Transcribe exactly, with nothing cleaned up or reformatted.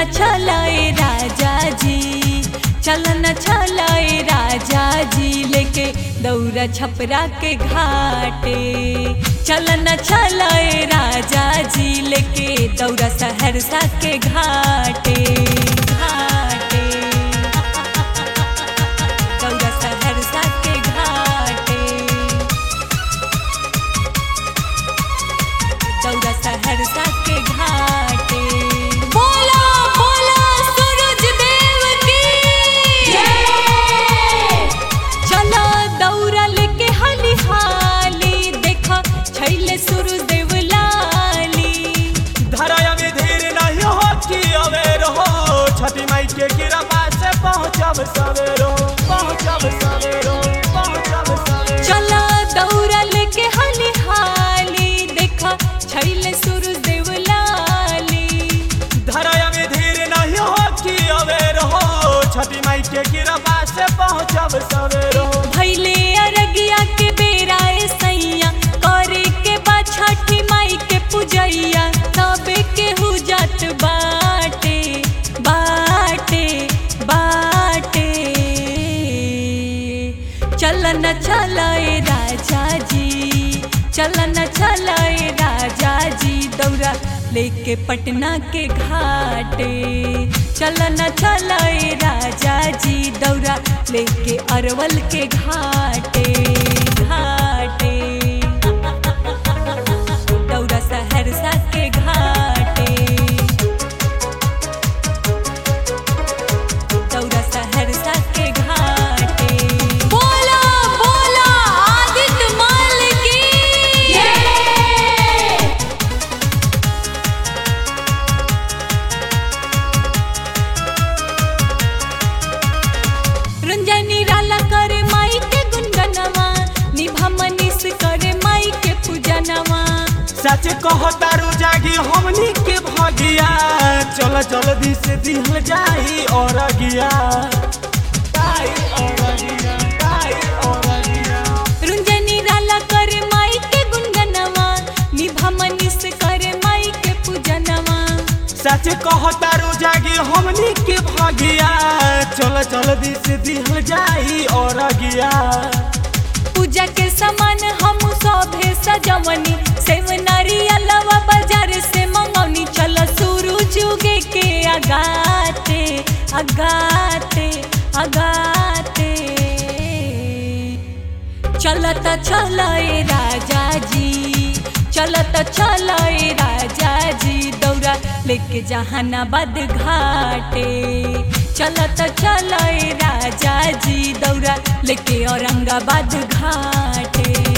न चलाए राजा जी, चल न चलाए राजा जी, लेके दौरा छपरा के घाटे। चल न चलाए राजा जी, लेके दौरा सहरसा के घाटे घाटे, दौरा सहरसा के घाटे, दौरा सहरसा के घाटे। बोला बोला सूरज देव की जय। चला दौरा लेके हाली हाली, देखा छैले सूरज देव लाली। धराया में धीर नहीं हो कि अवेर हो, छठी माई के कृपा से पहुँचब सवेरो, पहुँचब सवेरो, पहुँचब सवेरो। चला दौरा लेके हाली हाली, देखा छैले सूरज देव लाली। धराया में धीर नहीं हो कि अवेर हो, छठी माई के कृपा से पहुँचब सवेरो। भैले अरगिया के बेरा ए सैया, करे के बा छठी माई के पूजैया, तबे के हु जात बाटे बाटे बाटे। चल न चलाए राजा जी, चल न चलाए राजा जी, दौरा लेके पटना के घाटे। चल न चलाए राजा जी, दौरा लेके अरवल के घाटे घाटे, दौरा सहरसा के घाटे, दौरा सहरसा के घाटे। बोला बोला आदित्य माल की जय। रंजनी राला करे माई के गुनगनवा, निभा मनीष करे माई के पूजनवा। सच कहो तारू जागी हमनी के भगिया, चल जल्दी से दिहल जाई और गिया, ताई और गिया, ताई और गिया। रुंजनी राला करे माई के गुनगनवा, निभा मनीष करे माई के पूजनवा। सच कहो तारू जागी हमनी के भगिया, चल जल्दी से दिहल जाई और गिया। पूजा के सामान हम सभे सजवनी, सेव नारियलवा बाजार से मंगौनी। चल सूरज उगे के अगाते अगाते अगाते। चलत चलाए राजा जी, चलत चलाए राजा जी, दौरा लेके जहानाबाद घाटे। चलत चलाए राजा जी, दौरा लेके औरंगाबाद घाटे।